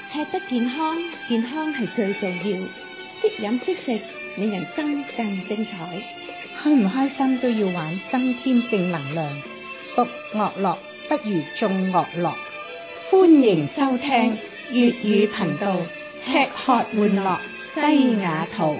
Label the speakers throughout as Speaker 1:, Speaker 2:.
Speaker 1: 吃得健康，健康係最重要。識飲識食，你人生更精彩。
Speaker 2: 開唔開心都要玩，增添正能量。獨樂樂不如眾樂樂。
Speaker 1: 歡迎收聽粵語頻道，吃喝玩樂西雅圖。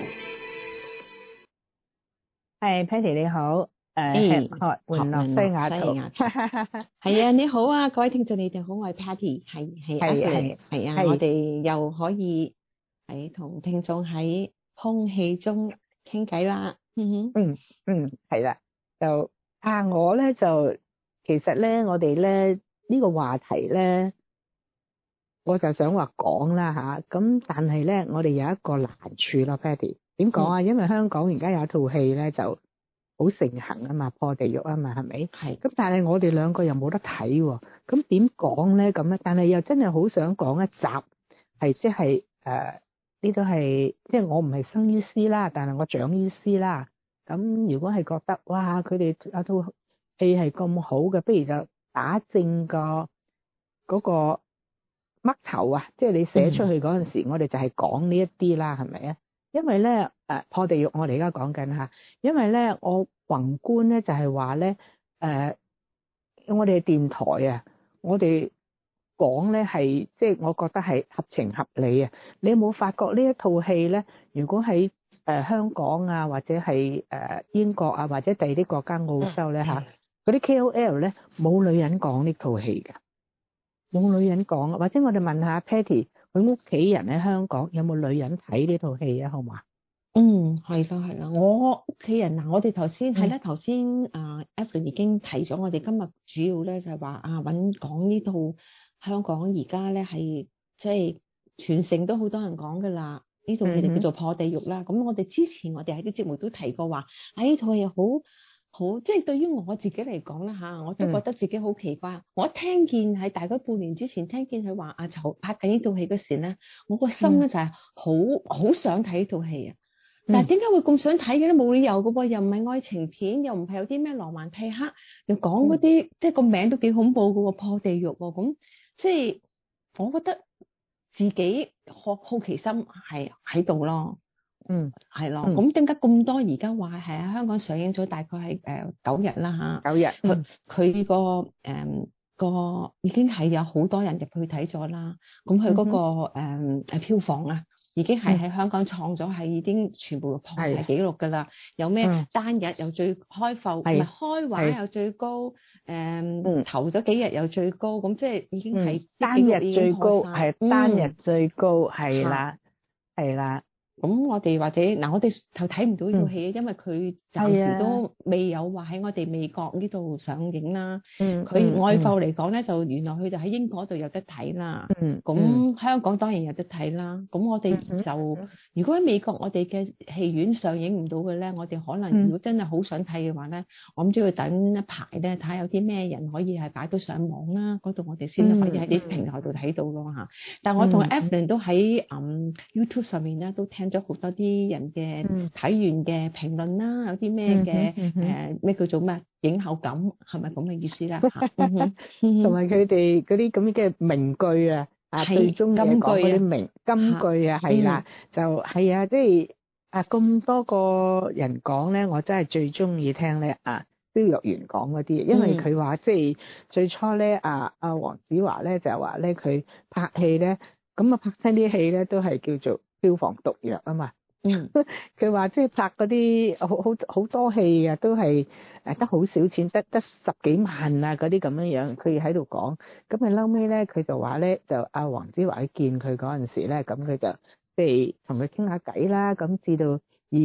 Speaker 2: 係 Patty 你好，吃喝玩樂西雅圖。
Speaker 1: 係啊，你好啊，各位聽眾你哋好，我係 Patty，係啊，我哋又可以喺同聽眾喺空氣中傾偈啦。
Speaker 2: 係啦，就我咧就其實咧，我哋咧呢個話題咧，我就想話講啦吓，咁但係咧，我哋有一個難處咯 ，Patty 點講啊？因為香港而家有一套戲咧就好盛行啊嘛，破地獄啊嘛，係咪？係。咁但係我哋兩個又冇得睇喎，咁點講咧咁咧？但係又真係好想講一集，係即係呢度係即係我唔係生於斯啦，但係我長於斯啦。咁如果係覺得哇，佢哋有套戲係咁好嘅，不如就打正嗰個嘜頭啊！即係你寫出去嗰陣時，我哋就係講呢一啲啦，係咪啊？因為咧破地獄，我哋而家講緊嚇，因為咧我宏觀咧就係話咧我哋電台啊，我哋講咧係即係我覺得係合情合理啊！你有冇發覺呢一套戲咧？如果喺香港啊，或者係英國啊，或者第二啲國家澳洲咧嚇，嗰啲 KOL 咧冇女人講呢套戲㗎，冇女人講。或者我哋問下 Patty，佢屋企人喺香港有冇女人睇呢套戲啊？好嘛？
Speaker 1: 係啦，我屋企人嗱，我哋頭先係啦，頭先Evelyn 已經提咗，我哋今日主要咧就係話講呢套香港而家咧係即係全城都好多人講噶啦，呢套戲就叫做破地獄啦。咁我哋之前我哋喺啲節目都提過話，呢套戲好即係對於我自己嚟講啦嚇，我都覺得自己好奇怪。我聽見喺大概半年之前聽見佢話拍緊呢套戲嗰時咧，我個心咧就係好想睇呢套戲啊！但係點解會咁想睇嘅咧？冇理由嘅噃，又唔係愛情片，又唔係有啲咩浪漫替刻，又講嗰啲即係個名都幾恐怖嘅喎，破地獄喎。咁即係我覺得自己好奇心係喺度咯。係咯。咁點解咁多而家話係喺香港上映咗大概係9日啦嚇。9日。佢個已經係有好多人入去睇咗啦。咁佢嗰個票房啊，已經係喺香港創咗係已經全部破晒紀錄㗎啦！有咩單日又最開埠，唔係開畫又最高，頭咗幾日又最高，咁即係已經係
Speaker 2: 單日最高，係單日最高，係啦，係啦。
Speaker 1: 咁我哋或者嗱，我哋就睇唔到呢套戲，因為佢暫時都未有話喺我哋美國呢度上映啦。佢外埠嚟講咧，就原來佢就喺英國度有得睇啦。咁香港當然有得睇啦。咁我哋就如果喺美國我哋嘅戲院上映唔到嘅咧，我哋可能如果真係好想睇嘅話咧，我諗都要等一排咧，睇下有啲咩人可以係擺到上網啦，嗰度我哋先可以喺啲平台度睇到咯嚇。但係我同 Evelyn 都喺YouTube 上面咧都聽咗好多啲人嘅睇完嘅評論啦，有啲咩嘅咩叫做咩影後感，係咪咁嘅意思啦？
Speaker 2: 同埋佢哋嗰啲咁嘅名句啊，最中意講嗰啲金句啊，係啦，就係啊，即係咁多個人講咧，我真係最中意聽咧蕭若元講嗰啲，因為佢話即係最初咧黃子華咧就話咧佢拍戲咧，咁拍親啲戲咧都係叫做票房毒藥啊嘛。佢話即係拍嗰啲好多戲啊，都係得好少錢，得10幾萬啊嗰啲咁樣，佢喺度講。咁啊嬲尾咧，佢就話咧，就黃子華去見佢嗰陣時咧，咁佢就即係同佢傾下偈啦。咁至到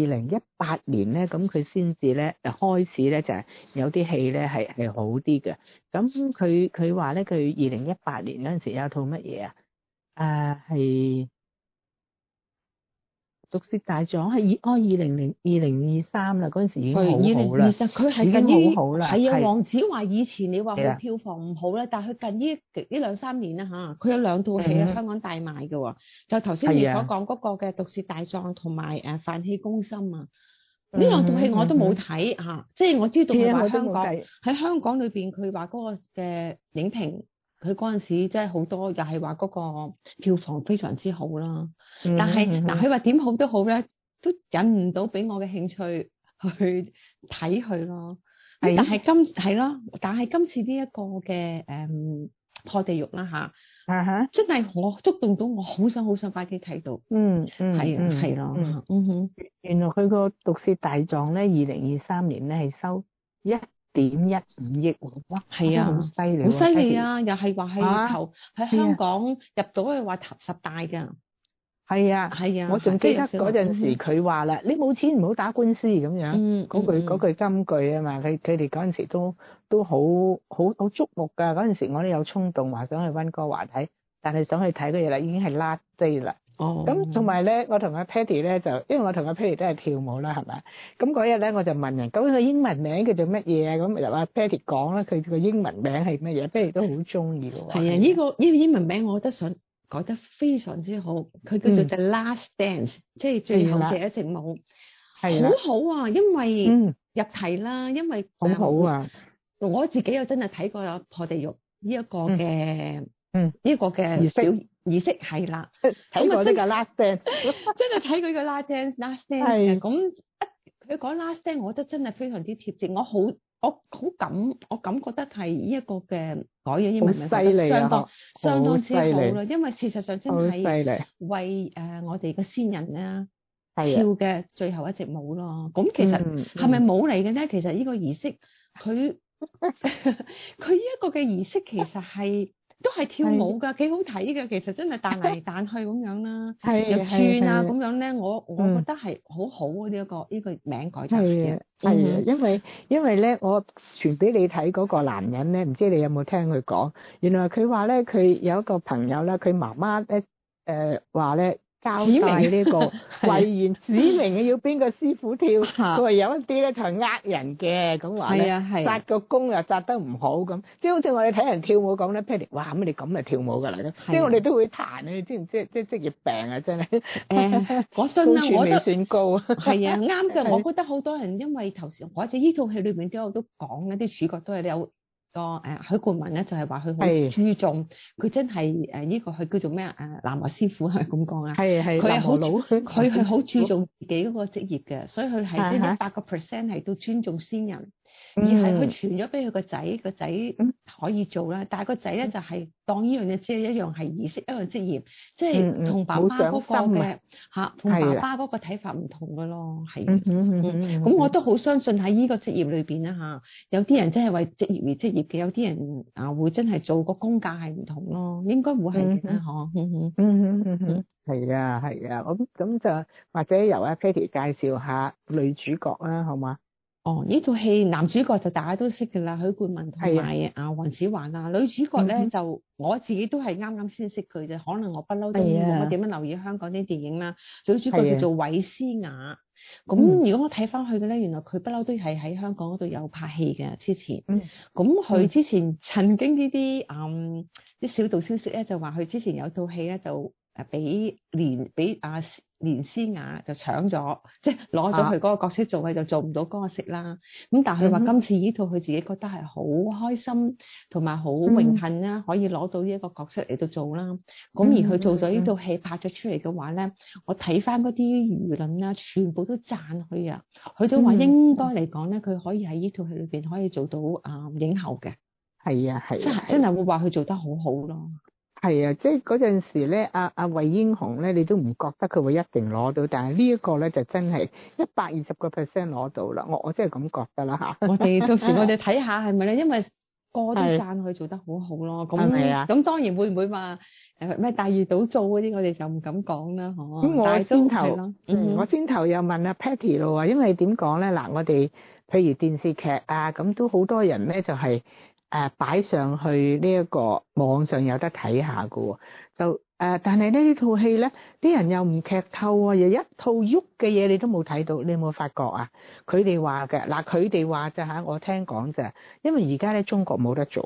Speaker 2: 2018年咧，咁佢先至咧開始咧就係有啲戲咧係好啲嘅。咁佢話咧，佢2018年嗰陣時有套乜嘢係毒舌大狀係2023啦，嗰陣時已經好好啦。
Speaker 1: 佢係近於好啦。係啊，黃子華以前你話佢票房唔好咧，但係佢近呢2-3年啦嚇，佢有2套戲喺香港大賣嘅喎。就頭先你所講嗰個嘅毒舌大狀同埋飯氣攻心啊，呢2套戲我都冇睇嚇，即係我知道佢話香港喺香港裏邊佢話嗰個嘅影評佢嗰陣時即係好多又係話嗰個票房非常之好啦。
Speaker 2: 嗯
Speaker 1: 但係
Speaker 2: 嗯
Speaker 1: 嗱，佢話點好都好咧，都引唔到俾我嘅興趣去睇佢咯。咁
Speaker 2: 係
Speaker 1: 但係係咯，但係今次呢一個嘅破地獄啦嚇，
Speaker 2: 啊哈，
Speaker 1: 真係我觸動到我好想快啲睇到。
Speaker 2: 嗯嗯
Speaker 1: 係啊，係
Speaker 2: 嗯
Speaker 1: 咯，嗯哼，
Speaker 2: 原來佢個毒舌大狀咧，2023年咧係收1.15億喎，哇，
Speaker 1: 係啊，
Speaker 2: 真係好犀利喎，
Speaker 1: 好犀利
Speaker 2: Patty
Speaker 1: 啊！又係話係
Speaker 2: 啊，
Speaker 1: 頭喺
Speaker 2: 係啊，
Speaker 1: 香港入到去話頭10大㗎。
Speaker 2: 係啊，
Speaker 1: 係啊，
Speaker 2: 我仲記得嗰陣時
Speaker 1: 嗯
Speaker 2: 佢話啦，你冇錢唔好打官司咁樣，
Speaker 1: 嗯
Speaker 2: 嗰句金句啊嘛，佢哋嗰陣時都好矚目㗎。嗰陣時我哋有衝動話想去溫哥華睇，但係想去睇嘅嘢啦，已經係 last day 啦。
Speaker 1: 哦，
Speaker 2: 咁同埋咧，我同阿 Patty 咧就，因為我同阿 Patty 都係跳舞啦，係咪？咁嗰日咧我就問人，究竟佢英文名叫做乜嘢啊？咁由阿 Patty 講啦，佢個英文名係乜嘢？Patty 都好中意嘅喎。
Speaker 1: 係啊，呢個英文名我覺得想改得非常之好，佢叫做 The Last Dance，即係最後嘅一隻舞，好好啊，因為入題啦，因為
Speaker 2: 好好啊。
Speaker 1: 我自己又真係睇過破地獄呢一個嘅呢個嘅儀式係啦，
Speaker 2: 睇過呢個 Last Dance，
Speaker 1: 真係睇佢個 Last Dance 嘅，咁佢講 Last Dance，我覺得真係非常之貼切，我感覺得係呢一個嘅改咗英文名，
Speaker 2: 好犀利啊，
Speaker 1: 相當之好啦，因為事實上真係為我哋嘅先人咧跳嘅最後一隻舞咯。咁其實係咪舞嚟嘅咧？其實呢個儀式佢呢一個嘅儀式其實都係跳舞㗎，幾好睇㗎。其實真係彈嚟彈去咁樣啦，又轉啊咁樣咧。我覺得係好好啊！呢個名改得
Speaker 2: 係啊，因為咧，我傳俾你睇嗰個男人咧，唔知你有冇聽佢講？原來佢話咧，佢有一個朋友咧，佢媽媽咧話咧。交代呢個遺言指明嘅要邊個師傅跳，佢話有一啲咧就係人嘅，咁話咧紮個功又紮得唔好咁，即係好似我哋睇人跳舞咁咧 Patty 哇乜你咁咪跳舞㗎啦，即係我哋都會彈啊，你知唔知？即係職業病啊，真係。
Speaker 1: 我信啦，我
Speaker 2: 未算高。
Speaker 1: 係啊，啱嘅。我覺得好多人因為頭先或者呢套戲裏邊都有講一啲主角都係有。許冠文咧就係話佢好注重，佢真係呢個佢叫做咩南華師傅係咁講啊，佢係好注重自己嗰個職業嘅，所以佢係即係100%係都尊重先人，而係佢傳咗俾佢個仔，個仔可以做啦，但係個仔咧就係當呢樣嘢只係一樣係儀式，一樣職業，即係同爸爸嗰個嘅同爸爸嗰個睇法唔同嘅咯，係。咁我都好相信喺呢個職業裏邊啦有啲人真係為職業而職業嘅，有啲人會真係做個工價係唔同咯，應該會係嘅嗬。
Speaker 2: 係啊，咁就或者由阿 Patty 介紹下女主角啦，好嘛？
Speaker 1: 哦，呢套戲男主角就大家都識㗎啦，許冠文同埋黃子華啊。女主角咧就我自己都係啱啱先識佢啫，可能我不嬲都冇乜點樣留意香港啲電影啦。女主角叫做韋詩雅，咁如果我睇翻佢嘅咧，原來佢不嬲都係喺香港嗰度有拍戲嘅之前。咁佢之前曾經呢啲啲小道消息咧，就話佢之前有套戲咧就俾連詩雅就搶咗，即係攞咗佢嗰個角色做，佢就做唔到嗰個色啦。咁但係佢話今次呢套佢自己覺得係好開心，同埋好榮幸啦，可以攞到呢一個角色嚟到做啦。咁而佢做咗呢套戲拍咗出嚟嘅話咧，我睇翻嗰啲輿論啦，全部都讚佢啊！佢都話應該嚟講咧，佢可以喺呢套戲裏邊可以做到影后嘅。
Speaker 2: 係啊，
Speaker 1: 真係會話佢做得好好咯。
Speaker 2: 係啊，即係嗰陣時咧，阿惠英紅咧，你都唔覺得佢會一定攞到，但係呢一個咧就真係120% 攞到啦。我真係咁覺得啦嚇。
Speaker 1: 我哋到時我哋睇下係咪咧，因為個個都讚佢做得好好咯。咁咁當然會唔會話咩大魚倒灶嗰啲，我哋就唔敢講啦，嗬。
Speaker 2: 咁我先頭又問阿 Patty 咯，因為點講咧？嗱，我哋譬如電視劇啊，咁都好多人咧就係。擺上去呢一個網上有得睇下噶喎，就但係呢套戲咧，啲人又唔劇透啊，又一套喐嘅嘢你都冇睇到，你有冇發覺啊？佢哋話嘅嗱，佢哋話就嚇，我聽講啫，因為而家咧中國冇得做啊，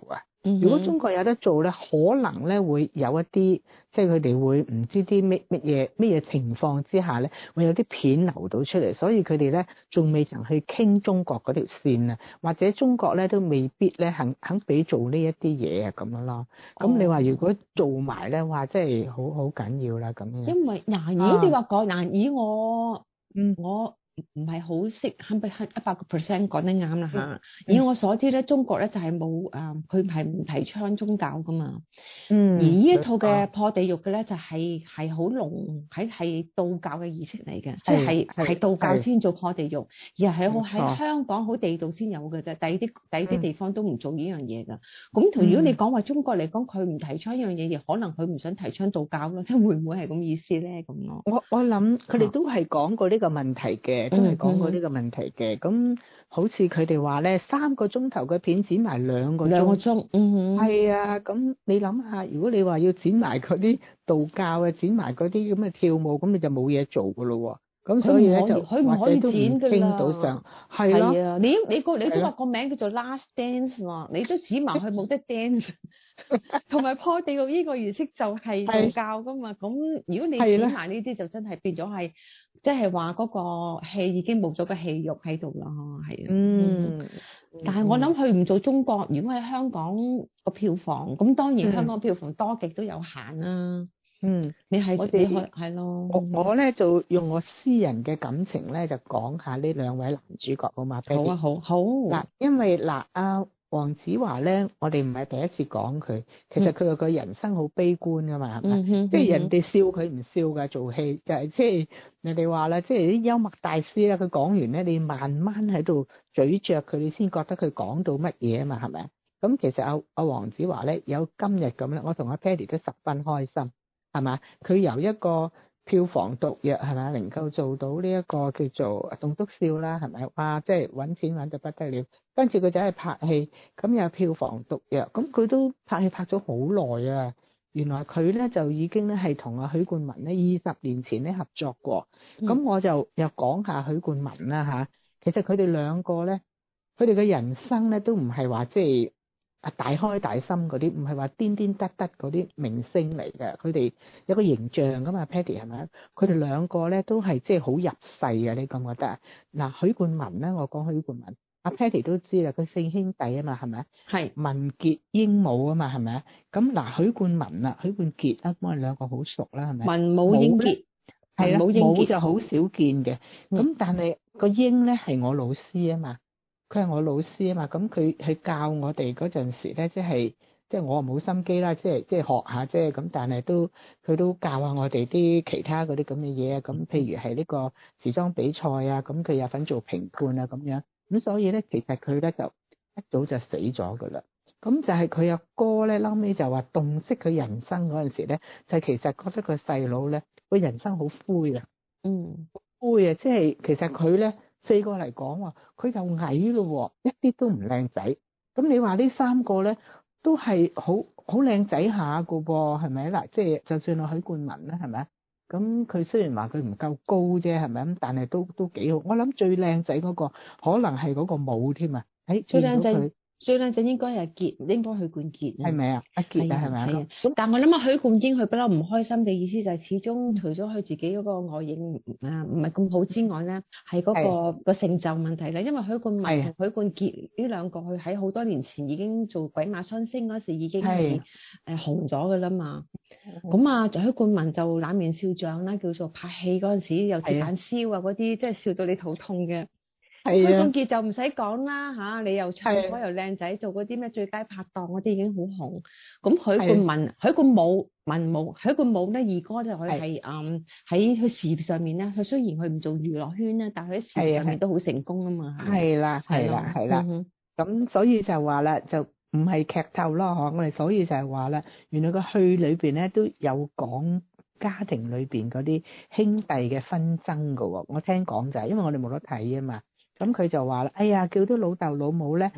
Speaker 2: 如果中國有得做咧，可能咧會有一啲，即係佢哋會唔知啲乜嘢情況之下咧，會有啲片流到出嚟，所以佢哋咧仲未曾去傾中國嗰條線啊，或者中國咧都未必咧肯俾做呢一啲嘢啊咁樣咯。咁你話如果做埋咧，話即係好緊要啦咁樣。
Speaker 1: 因為嗱，如果你話講嗱，以我唔係好識，係咪100% 講得啱啦嚇？以我所知咧，中國咧就係冇佢係唔提倡宗教噶嘛。而呢一套嘅破地獄嘅咧，就係好濃，係道教嘅儀式嚟嘅，即係道教先做破地獄，而係喺香港好地道先有嘅啫。第二啲地方都唔做呢樣嘢㗎。咁如果你講話中國嚟講，佢唔提倡呢樣嘢，亦可能佢唔想提倡道教咯，即係會唔會係咁意思咧？咁咯。
Speaker 2: 我諗佢哋都係講過呢個問題嘅，都係講過呢個問題嘅。咁好似佢哋話咧，3個鐘頭嘅片剪埋2個鐘，係啊。咁你諗下，如果你話要剪埋嗰啲道教啊，剪埋嗰啲咁嘅跳舞，咁你就冇嘢做噶咯。咁所以咧就
Speaker 1: 佢唔可以剪㗎啦。
Speaker 2: 傾到上係咯。
Speaker 1: 啊，你都話個名叫做 Last Dance 喎，你都指埋佢冇得 dance。同埋破地獄呢個儀式就係道教噶嘛，咁如果你剪埋呢啲就真係變咗係，即係話嗰個戲已經冇咗個戲肉喺度啦，係啊。但係我諗佢唔做中國，如果喺香港個票房，咁當然香港票房多極都有限啦。你係咯。
Speaker 2: 我咧就用我私人嘅感情咧，就講下呢2位男主角好嘛？
Speaker 1: 好啊，好。
Speaker 2: 嗱，因為黃子華咧，我哋唔係第一次講佢，其實佢個人生好悲觀噶嘛，係咪？即係人哋笑佢唔笑噶，做戲就係即係人哋話啦，即係啲幽默大師咧，佢講完咧，你慢慢喺度咀嚼佢，你先覺得佢講到乜嘢啊嘛，係咪？咁其實阿黃子華咧有今日咁咧，我同阿 Paddy 都十分開心，係嘛？佢由一個票房毒藥係咪能夠做到呢一個叫做棟篤笑啦，係咪？哇！即係揾錢揾到不得了，跟住佢就係拍戲，咁有票房毒藥，咁佢都拍戲拍咗好耐啊！原來佢咧就已經咧係同阿許冠文咧20年前咧合作過，咁我就又講下許冠文啦嚇。其實佢哋2個咧，佢哋嘅人生咧都唔係話即係大開大心嗰啲，唔係話癲癲得得嗰啲明星嚟嘅。佢哋有個形象噶嘛 Paddy 係咪？佢哋2個咧都係即係好入世嘅，你覺唔覺得？嗱，許冠文咧，我講許冠文，阿 Paddy 都知啦，佢4兄弟啊嘛，係咪？係文傑英武啊嘛，係咪？咁嗱，許冠文啊，許冠傑啊，咁我哋2個好熟啦，係咪？
Speaker 1: 文武英傑
Speaker 2: 係啦，武就好少見嘅，咁但係個英咧係我老師啊嘛。佢係我老師啊嘛，咁佢教我哋嗰陣時咧，即係我冇心機啦，即係學下啫，咁但係佢都教下我哋啲其他嗰啲咁嘅嘢啊，咁譬如係呢個時裝比賽啊，咁佢有份做評判啊咁樣，咁所以咧其實佢咧就一早就死咗噶啦，咁就係佢阿哥咧，後尾就話洞悉佢人生嗰陣時咧，就其實覺得個細佬咧個人生好灰啊，灰啊，即係其實佢咧。4個嚟講話，佢就矮咯，一啲都唔靚仔。咁你話呢3個咧，都係好靚仔下噶噃，係咪嗱？即係就算我許冠文啦，係咪？咁佢雖然話佢唔夠高啫，係咪？咁但係都幾好。我諗最靚仔嗰個可能係嗰個舞添啊！
Speaker 1: 最靚仔。最靚仔應該係傑，應該許冠傑
Speaker 2: 係咪啊？阿傑啊，係咪啊？
Speaker 1: 咁但係我諗下許冠英佢不嬲唔開心嘅意思就係始終除咗佢自己嗰個外形唔係咁好之外咧，係嗰個成就問題咧。因為許冠文同許冠傑呢2個佢喺好多年前已經做鬼馬雙星嗰時已經係紅咗噶啦嘛。咁啊，許冠文就冷面笑匠啦，叫做拍戲嗰陣時有鐵板燒啊嗰啲，即係笑到你肚痛嘅。許冠傑就唔使講啦嚇，你又唱歌又靚仔，做嗰啲咩最佳拍檔嗰啲已經好紅。咁許冠文、許冠武咧二哥就佢係喺佢事業上面咧，佢雖然佢唔做娛樂圈咧，但係佢喺事業上面都好成功啊嘛。
Speaker 2: 係啦。咁所以就話啦，就唔係劇透咯嗬。我哋所以就係話啦，原來個戲裏邊咧都有講家庭裏邊嗰啲兄弟嘅紛爭噶喎。我聽講就係因為我哋冇得睇啊嘛。咁佢就話啦，哎呀，叫啲老豆老母咧，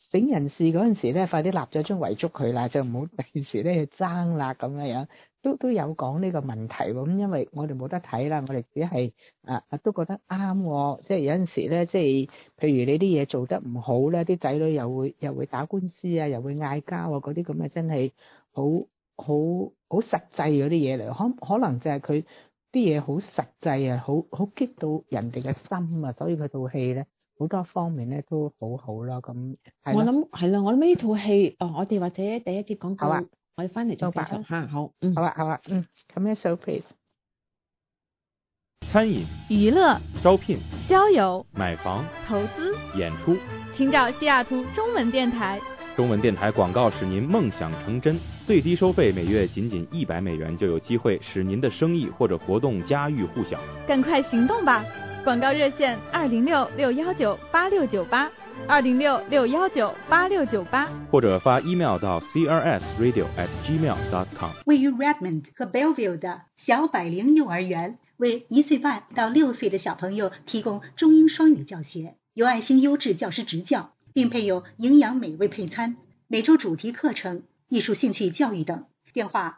Speaker 2: 醒人事嗰陣時咧，快啲立咗張遺囑佢啦，就唔好第時咧去爭啦咁樣樣，都有講呢個問題喎。咁因為我哋冇得睇啦，我哋只係都覺得啱喎。即係有陣時咧，即係譬如你啲嘢做得唔好咧，啲仔女又會打官司啊，又會嗌交啊，嗰啲咁嘅真係好實際嗰啲嘢嚟。可能就係佢啲嘢好實際啊，好激到人哋嘅心啊，所以佢套戲咧好多方面咧都好好咯。咁
Speaker 1: 我諗係啦，我諗呢套戲，我哋或者第一節廣告，
Speaker 2: 好啊，
Speaker 1: 我哋翻嚟再繼續嚇。好，
Speaker 2: 好啊，commercial please。
Speaker 3: 餐饮、
Speaker 4: 娱乐、
Speaker 3: 招聘、
Speaker 4: 交友、
Speaker 3: 买房、
Speaker 4: 投资，
Speaker 3: 演出，
Speaker 4: 请找西雅图中文电台。
Speaker 3: 中文电台广告使您梦想成真，最低收费每月仅$100就有机会使您的生意或者活动家喻户晓。
Speaker 4: 赶快行动吧！广告热线206-619-8698，206-619-8698，
Speaker 3: 或者发 email 到 crsradio@gmail.com。
Speaker 5: 位于 Redmond 和 Belleville 的小百灵幼儿园为1岁半到6岁的小朋友提供中英双语教学，有爱心优质教师执教，并配有营养美味配餐，每周主题课程、艺术兴趣教育等。电话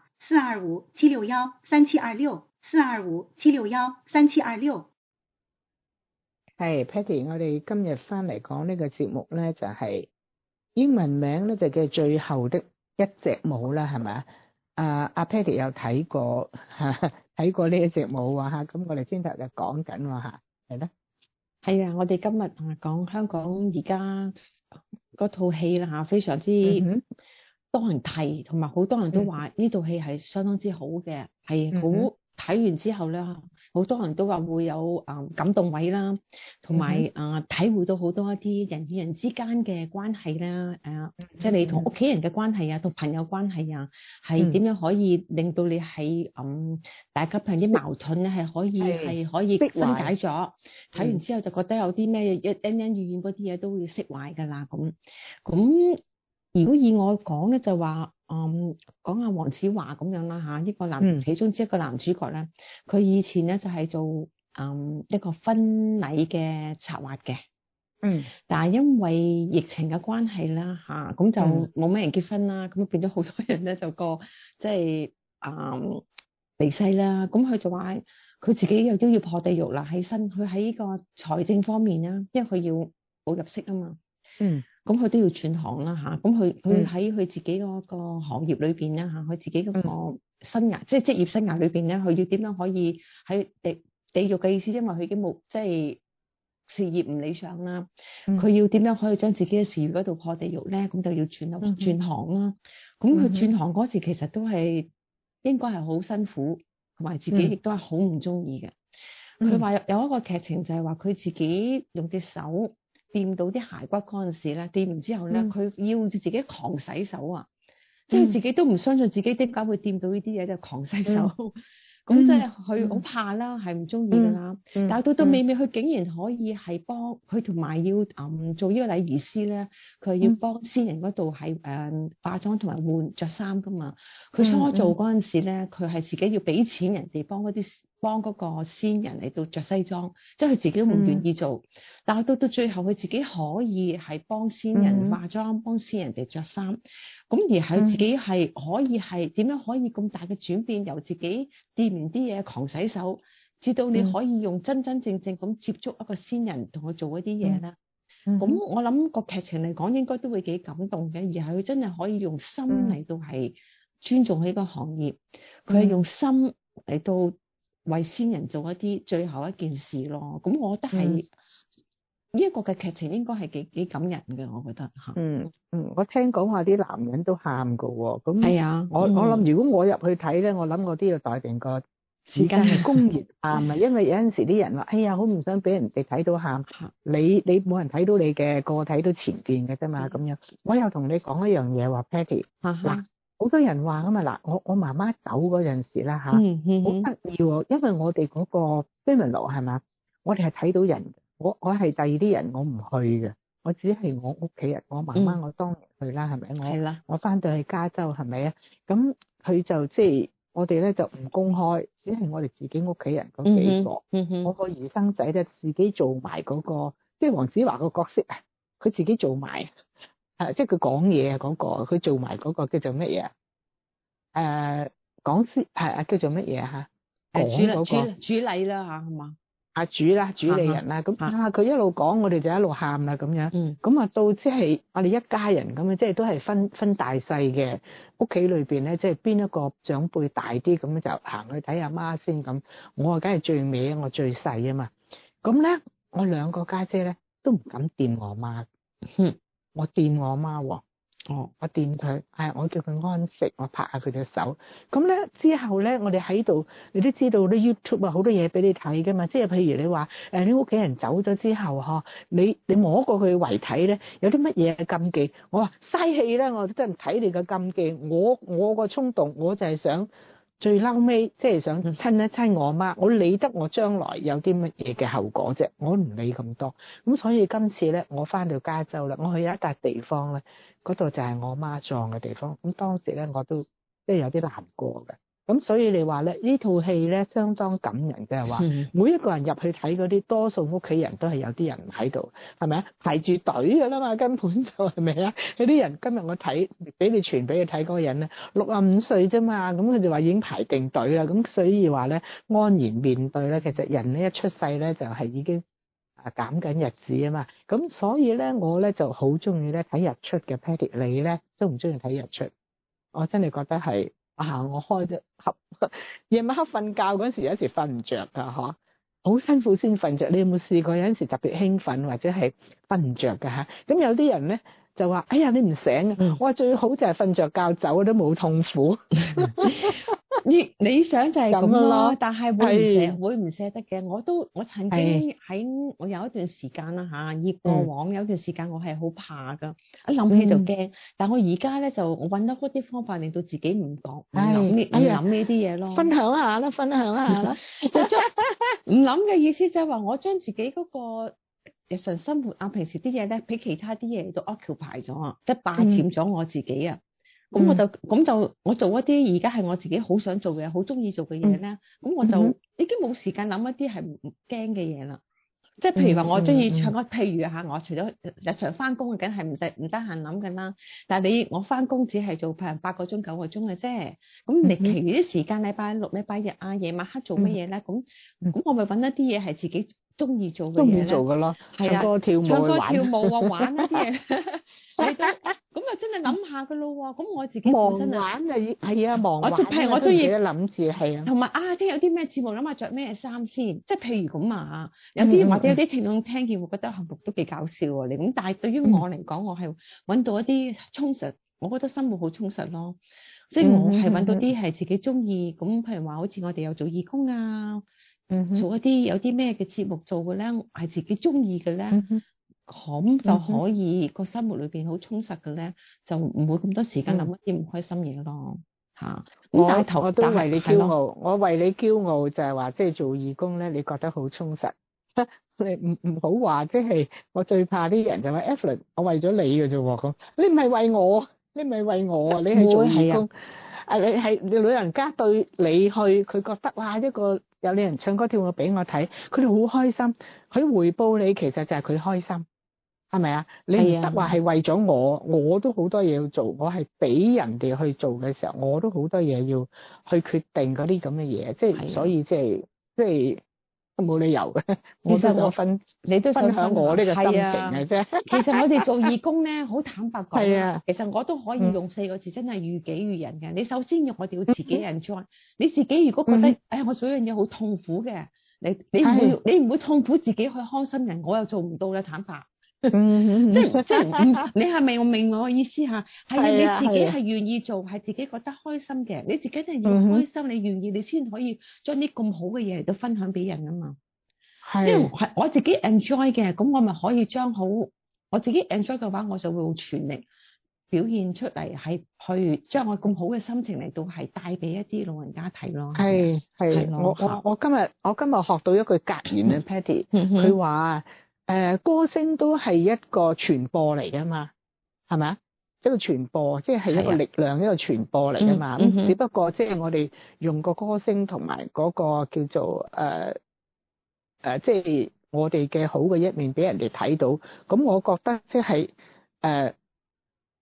Speaker 5: 425-761-3726，425-761-3726。
Speaker 2: 係 Patty， 我哋今日翻嚟講呢個節目咧，就係英文名咧就叫最後的一隻舞啦，係咪啊？阿 Patty 有睇過睇過呢一隻舞啊嚇，咁我哋先頭就講緊喎嚇，係咧。
Speaker 1: 係啊，我哋今日講香港而家嗰套戲啦嚇，非常之多人提，同埋好多人都話呢套戲係相當之好嘅，係好睇完之後咧，好多人都話會有感動位啦，同埋體會到好多一啲人與人之間嘅關係啦，即係你同屋企人嘅關係啊，同朋友關係啊，係點樣可以令到你喺大家朋友啲矛盾咧係可以分解咗。睇完之後就覺得有啲咩恩恩怨怨嗰啲嘢都會釋懷㗎啦。咁如果以我講咧，就話講下黃子華咁樣啦嚇，呢個其中之一個男主角咧，佢以前咧就係做一個婚禮嘅策劃嘅，但係因為疫情嘅關係啦嚇，咁就冇咩人結婚啦，咁變咗好多人咧就即係離世啦，咁佢就話佢自己又都要破地獄啦，佢喺呢個財政方面啦，因為佢要冇入息啊嘛。咁佢都要轉行啦嚇，咁佢喺佢自己嗰個行業裏邊咧嚇，佢自己嗰個生涯，即係職業生涯裏邊咧，佢要點樣可以喺地獄嘅意思，因為佢已經冇即係事業唔理想啦，佢要點樣可以將自己嘅事業嗰度破地獄咧？咁就要轉行啦。咁佢轉行嗰時其實都係應該係好辛苦，同埋自己亦都係好唔中意嘅。佢話有一個劇情就係話佢自己用隻手掂到啲骸骨嗰陣時咧，掂完之後咧，佢要自己狂洗手啊！即係自己都唔相信自己點解會掂到呢啲嘢，就狂洗手。咁即係佢好怕啦，係唔中意噶啦。但係到尾，佢竟然可以係幫佢，同埋要做呢個禮儀師咧，佢要幫先人嗰度係化妝同埋換着衫噶嘛。佢初做嗰陣時咧，佢係自己要俾錢人哋幫嗰個先人嚟到着西裝，即係佢自己都唔願意做。但係到最後，佢自己可以係幫先人化妝，幫先人哋着衫。咁而係自己係可以係點樣可以咁大嘅轉變，由自己掂完啲嘢狂洗手，至到你可以用真真正正咁接觸一個先人同佢做一啲嘢咧。咁我諗個劇情嚟講應該都會幾感動嘅，而係佢真係可以用心嚟到係尊重佢個行業，佢係用心嚟到為先人做一啲最後一件事咯。咁我覺得係呢一個嘅劇情應該係幾感人嘅，我覺得嚇。
Speaker 2: 我聽講話啲男人都喊㗎喎。咁
Speaker 1: 係啊，
Speaker 2: 我諗如果我入去睇咧，我諗我都要待定個時間係公熱喊啊，因為有陣時啲人話：哎呀，好唔想俾人哋睇到喊。你冇人睇到你嘅，個個睇到前邊嘅啫嘛。咁樣，我又同你講一樣嘢話 Patty 嗱，好多人話啊嘛嗱，我媽媽走嗰陣時啦嚇，好得意喎，因為我哋嗰個 funeral 係嘛，我哋係睇到人。我係第二啲人，我唔去嘅，我只係我屋企人，我媽媽我當然去啦，係咪？我翻到去加州係咪啊？咁佢就即係我哋咧就唔公開，只係我哋自己屋企人嗰幾個。我個兒生仔咧自己做埋嗰個，即係黃子華個角色啊，佢自己做埋。 即係佢講嘢啊嗰個，佢做埋嗰個叫做乜嘢？講師叫做乜嘢嚇？講嗰個
Speaker 1: 主禮啦嚇，係嘛？
Speaker 2: 主理人啦，咁佢一路講，我哋就一路喊啦咁樣。咁啊到即係我哋一家人咁樣，即係都係分大細嘅。屋企裏邊咧，即係邊一個長輩大啲，咁就行去睇阿媽先咁。我啊梗係最尾，我最細啊嘛。咁咧，我兩個家姐咧都唔敢掂我媽。我掂我媽喎。我掂佢，我叫佢安息，我拍下佢隻手。咁咧之後咧，我哋喺度，你都知道啲 YouTube 啊，好多嘢俾你睇噶嘛。即係譬如你話你屋企人走咗之後，你摸過佢遺體咧，有啲乜嘢禁忌？我話嘥氣咧，我真係睇你嘅禁忌。我個衝動，我就係想最嬲尾，即係想親一親我媽。我理得我將來有啲乜嘢嘅後果啫，我唔理咁多。咁所以今次咧，我翻到加州啦，我去有一笪地方咧。嗰度就係我媽葬嘅地方，咁當時咧我都即係有啲難過嘅，咁所以你話咧呢套戲咧相當感人嘅，係話每一個人入去睇嗰啲，多數屋企人都係有啲人喺度，係咪啊？排住隊㗎啦嘛，根本就係咪啊？有啲人今日我睇俾你傳俾你睇嗰個人咧，65歲啫嘛，咁佢哋話已經排定隊啦，咁所以話咧安然面對咧，其實人咧一出世咧就係已經減緊日子啊嘛，咁所以咧我咧就好中意咧睇日出嘅。Patty 你咧中唔中意睇日出？我真係覺得係我開咗夜晚黑瞓覺嗰時有時瞓唔着噶嗬，好辛苦先瞓着。你有冇試過有陣時特別興奮或者係瞓唔着噶吓？咁有啲人咧就話哎呀你唔醒啊，我話最好就係瞓着覺走都冇痛苦。
Speaker 1: 理想就係咁咯，但係會唔捨得嘅。我曾經喺我有一段時間啦嚇，過往有一段時間我係好怕噶，一諗起就驚。但我而家咧就我揾到嗰啲方法，令到自己唔諗呢啲嘢咯。
Speaker 2: 分享下啦。
Speaker 1: 唔諗嘅意思就係話，我將自己嗰個日常生活平時啲嘢咧，俾其他啲嘢都 occupy 咗啊，即係霸佔咗我自己啊。咁我做一啲而家係我自己好想做嘅、好中意做嘅嘢咧，咁我就已經冇時間諗一啲係唔驚嘅嘢啦。即係譬如話我中意唱歌，譬如我除咗日常翻工，梗係唔得閒諗㗎啦。但係我翻工只係做譬如8個鐘、9個鐘嘅啫。咁你其餘啲時間，禮拜六、禮拜日夜晚黑做乜嘢咧？咁我咪揾一啲嘢係自己中意做嘅嘢咧。
Speaker 2: 做㗎咯，
Speaker 1: 係啊，唱歌跳舞玩一啲嘢。係咁啊，真係諗下噶咯喎！咁我自己本身
Speaker 2: 玩係啊，忙玩。
Speaker 1: 譬如我中意
Speaker 2: 諗住係啊，
Speaker 1: 同埋聽有啲咩節目，諗下着咩衫先。即係譬如咁有啲或者有啲聽眾聽見會覺得項目都幾搞笑喎。咁但係對於我嚟講，我係揾到一啲充實，我覺得生活好充實咯。即係我係揾到啲係自己中意咁，譬如話好似我哋有做義工啊，做一啲有啲咩嘅節目做嘅咧，係自己中意嘅咧。咁就可以個生活裏邊好充實嘅咧，就唔會咁多時間諗一啲唔開心嘢咯嚇。
Speaker 2: 我都為你驕傲，我為你驕傲就係話，即係做義工咧，你覺得好充實。你唔好話，即係我最怕啲人就話 Evelyn， 我為咗你嘅啫喎，咁你唔係為我，你係做義工。你老人家對你去，佢覺得哇一個有你人唱歌跳舞俾我睇，佢哋好開心，佢回報你其實就係佢開心。係咪啊？你唔得話係為咗我都好多嘢要做，我係俾人哋去做嘅時候，我都好多嘢要去決定嗰啲咁嘅嘢，即係所以即係冇理由嘅。
Speaker 1: 其實
Speaker 2: 你都分享我呢個心情嘅啫。
Speaker 1: 其實我哋做義工咧，好坦白講，其實我都可以用4個字，真係寓己於人嘅。你首先我哋要自己 enjoy，你自己如果覺得我做一樣嘢好痛苦嘅，你唔會痛苦自己去開心人，我又做唔到啦，坦白。即係你係咪明我意思嚇？係啊，你自己係願意做，係自己覺得開心嘅，你自己真係要開心，你願意，你先可以將啲咁好嘅嘢嚟到分享俾人啊嘛。因為我自己 enjoy 嘅，咁我咪可以將我自己 enjoy 嘅話，我就會用全力表現出嚟，係去將我咁好嘅心情嚟到係帶俾一啲老人家睇咯。
Speaker 2: 係我今日學到一句格言啊 Patty， 佢話。歌聲都係一個傳播嚟噶嘛，係咪啊？一個傳播，即係一個力量，一個傳播嚟噶嘛。只不過即係我哋用個歌聲同埋嗰個叫做即係我哋嘅好嘅一面俾人哋睇到。咁我覺得即係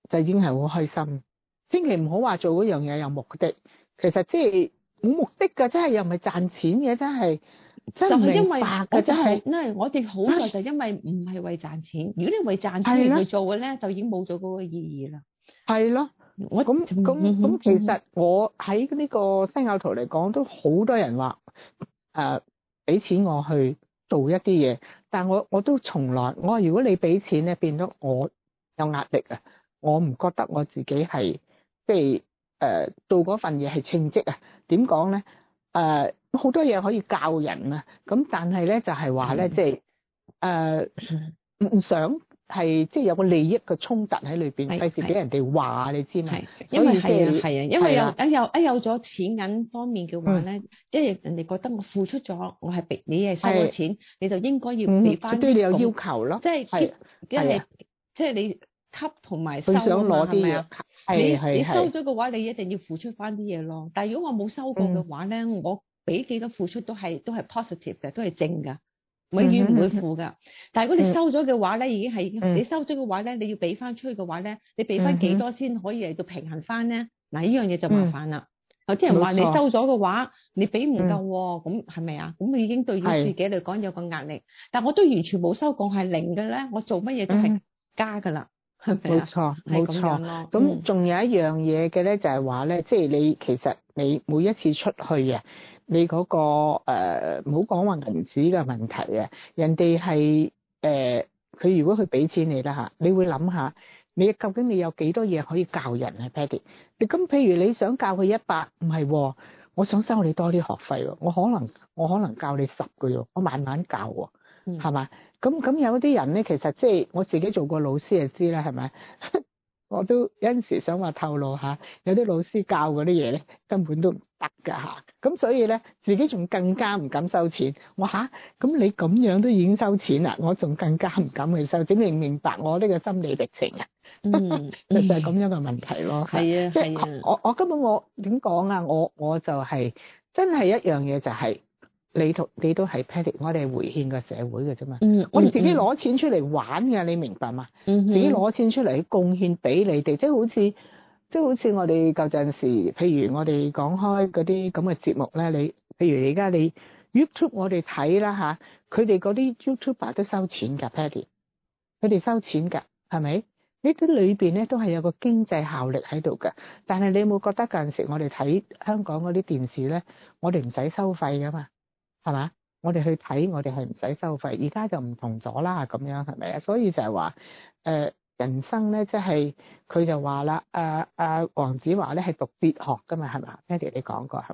Speaker 2: 就已經係好開心。千祈唔好話做嗰樣嘢有目的，其實即係冇目的㗎，真係又唔係賺錢嘅，真係唔明白㗎，真係。
Speaker 1: 因為我哋好在就因為唔係為賺錢，如果你為賺錢而去做嘅咧，就已經冇咗嗰個意義啦。
Speaker 2: 係咯，咁其實我喺呢個西雅圖嚟講，都好多人話俾錢我去做一啲嘢，但我都從來我話如果你俾錢咧，變咗我有壓力啊，我唔覺得我自己係即係做嗰份嘢係稱職啊。點講咧？好多嘢可以教人啊，咁但係咧就係話咧，即係唔想係即係有個利益嘅衝突喺裏邊，費事俾人哋話你知嘛？
Speaker 1: 因為係啊，因為有咗錢銀方面嘅話咧，即係人哋覺得我付出咗，我係俾你係收咗錢，你就應該要俾翻，
Speaker 2: 對你有要求咯，
Speaker 1: 即係即係你給同埋收
Speaker 2: 想攞啲
Speaker 1: 嘢。你收咗嘅話，你一定要付出翻啲嘢咯。但係如果我冇收過嘅話咧，我俾幾多付出都係 positive 嘅，都係正㗎，永遠唔會負㗎。但係如果你收咗嘅話咧，已經係你收咗嘅話咧，你要俾翻出去嘅話咧，你俾翻幾多先可以嚟到平衡翻咧？嗱，呢樣嘢就麻煩啦。有啲人話你收咗嘅話，你俾唔夠喎，咁係咪啊？咁已經對於自己嚟講有個壓力。但係我都完全冇收過，係零嘅咧，我做乜嘢都係加㗎啦。
Speaker 2: 冇錯，冇錯。咁仲有一樣嘢嘅咧，就係話咧，即係你其實你每一次出去啊，你嗰個唔好講話銀紙嘅問題啊，人哋係佢如果佢俾錢你啦嚇，你會諗下你究竟你有幾多嘢可以教人啊 Patty？ 你咁譬如你想教佢100，唔係喎，我想收你多啲學費喎，我可能教你10個喎，我慢慢教喎。係嘛？咁有啲人咧，其實即係我自己做過老師就知啦，係咪？我都有陣時想話透露下，有啲老師教嗰啲嘢咧，根本都唔得㗎嚇。咁所以咧，自己仲更加唔敢收錢。我咁你咁樣都已經收錢啦，我仲更加唔敢去收。整你明白我呢個心理歷程啊？就係咁樣嘅問題咯。
Speaker 1: 係啊，係啊。
Speaker 2: 我根本我點講啊？我就係真係一樣嘢就係。你都係 Patty， 我哋係回獻個社會嘅啫嘛。我哋自己攞錢出嚟玩嘅，你明白嘛？自己攞錢出嚟貢獻俾你哋，即係好似我哋舊陣時，譬如我哋講開嗰啲咁嘅節目咧，譬如而家你 YouTube 我哋睇啦嚇，佢哋嗰啲 YouTuber 都收錢㗎 Patty， 佢哋收錢㗎，係咪？呢啲裏邊咧都係有個經濟效力喺度㗎。但係你有冇覺得嗰陣時我哋睇香港嗰啲電視咧，我哋唔使收費㗎嘛？係嘛？我哋去睇，我哋係唔使收費。而家就唔同咗啦，咁樣係咪啊？所以就係話，人生咧，即係佢就話啦，黃子華咧係讀哲學噶嘛，係嘛？Patty你講過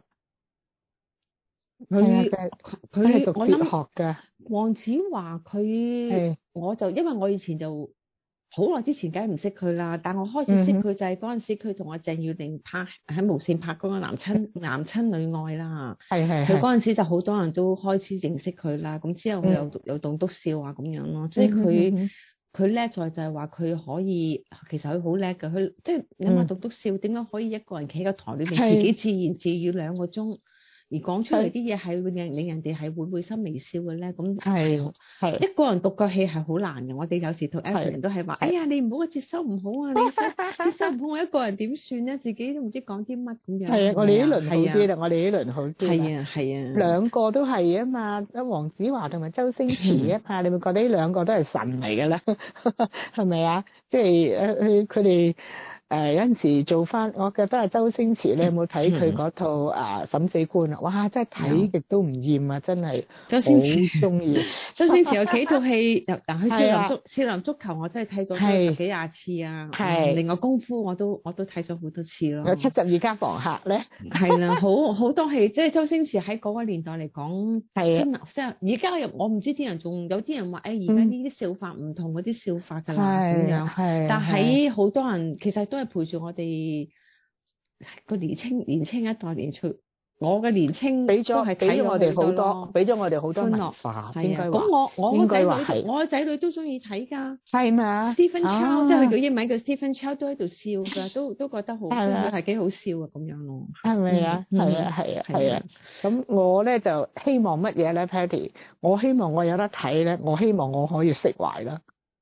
Speaker 2: 係佢係讀哲學嘅。
Speaker 1: 黃子華佢，我就因為我以前就好耐之前梗係唔識佢啦，但我開始識佢就係嗰陣時佢同阿鄭裕玲拍喺無線拍嗰個男親女愛啦。係佢嗰陣時就好多人都開始認識佢啦。咁之後佢有棟篤笑啊咁樣咯。即係佢叻在就係話佢可以，其實佢好叻嘅。佢即係諗下棟篤笑點解可以一個人企喺個台裏邊自己自言自語2個鐘？而講出嚟啲嘢係會令人哋係會心微笑嘅咧，咁係一個人獨角戲係好難嘅。我哋有時同 Evelyn 都係話：哎呀，你唔好接收唔好啊！你接收唔好，我一個人點算咧？自己都唔知講啲乜咁樣。係啊，
Speaker 2: 我哋呢輪好啲啦，我哋呢輪好啲。
Speaker 1: 係啊，係啊，
Speaker 2: 兩個都係啊嘛，黃子華同埋周星馳啊嘛，你會覺得呢兩個都係神嚟嘅啦，係咪啊？即係佢哋。有陣時做翻，我覺得係周星馳，你有冇睇佢嗰套審死官啊？哇！真係睇極都唔厭啊！真係周星馳中意。
Speaker 1: 周星馳有幾套戲，佢少林足球我真係睇咗幾廿次啊。係。另外功夫我都睇咗好多次咯。
Speaker 2: 有72家房客咧。
Speaker 1: 係啦，好多戲，即係周星馳喺嗰個年代嚟講，真係即係而家我唔知啲人仲有啲人話而家呢啲笑法唔同嗰啲笑法㗎啦咁樣。係。但係好多人其實都係陪住我哋個年青一代年出，我嘅年青
Speaker 2: 俾咗我哋好多，俾咗我哋好多文化。
Speaker 1: 係啊，咁我個仔女都中意睇㗎。
Speaker 2: 係嘛
Speaker 1: ？Stephen Chow 即係佢叫英文叫 Stephen Chow 都喺度笑㗎，都覺得好係幾好笑啊咁樣咯。
Speaker 2: 係咪啊？係啊。咁我咧就希望乜嘢咧 Patty？我希望我有得睇咧，我希望我可以釋懷啦。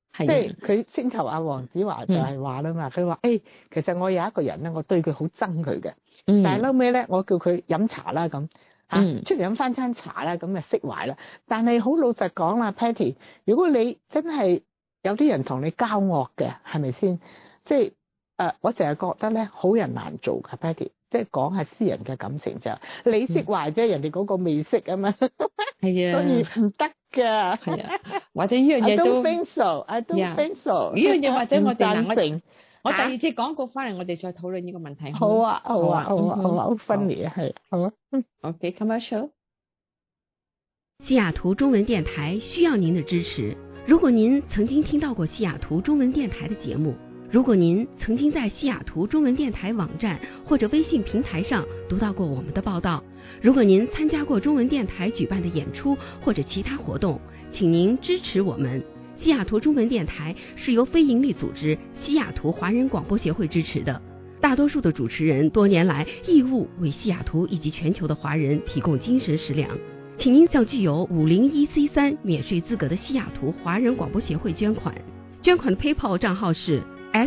Speaker 2: 即
Speaker 1: 係
Speaker 2: 係佢先頭阿黃子華就係話啦嘛，佢話其實我有一個人咧，我對佢好憎佢嘅，但係後尾咧，我叫佢飲茶啦咁出嚟飲翻餐茶啦，咁咪釋懷啦。但係好老實講啦 ，Patty， 如果你真係有啲人同你交惡嘅，係咪先？即係我成日覺得咧，好人難做㗎 Patty， 即係講下私人嘅感情就你釋懷啫，人哋嗰個未釋啊嘛，
Speaker 1: 係啊，
Speaker 2: 所以唔得㗎。
Speaker 1: 係啊，或者呢樣嘢都
Speaker 2: I don't think so。
Speaker 1: 呢樣嘢或者我哋
Speaker 2: 嗱，
Speaker 1: 我第二節廣告翻嚟，我哋再討論呢個問題。
Speaker 2: 好啊，好funny 啊，係好啊。
Speaker 1: OK commercial。
Speaker 6: 西雅圖中文電台需要您的支持。如果您曾經聽到過西雅圖中文電台的節目，如果您曾經在西雅圖中文電台網站或者微信平台上讀到過我們的報道，如果您參加過中文電台舉辦的演出或者其他活動，請您支持我們。西雅圖中文電台是由非營利組織西雅圖華人廣播協會支持的，大多數的主持人多年來義務為西雅圖以及全球的華人提供精神食糧，請您向具有501C3免稅資格的西雅圖華人廣播協會捐款。捐款的 PayPal 賬號是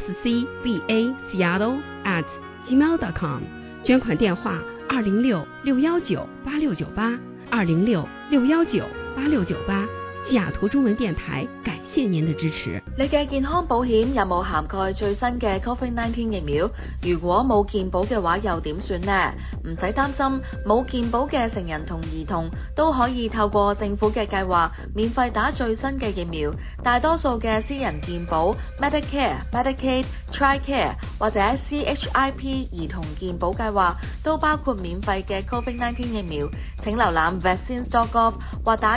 Speaker 6: scbaseattle@gmail.com， 捐款電話206-619-8698，206-619-8698。西雅圖中文電台感謝您的支持。
Speaker 7: 你嘅健康保險有冇涵蓋最新嘅 COVID-19 疫苗？如果冇健保嘅話，又點算呢？唔使擔心，冇健保嘅成人同兒童都可以透過政府嘅計劃免費打最新嘅疫苗。大多數嘅私人健保 Medicare、Medicaid、TRICARE 或者 CHIP 兒童健保計劃都包括免費嘅 COVID-19 疫苗。請瀏覽 vaccines.gov 或打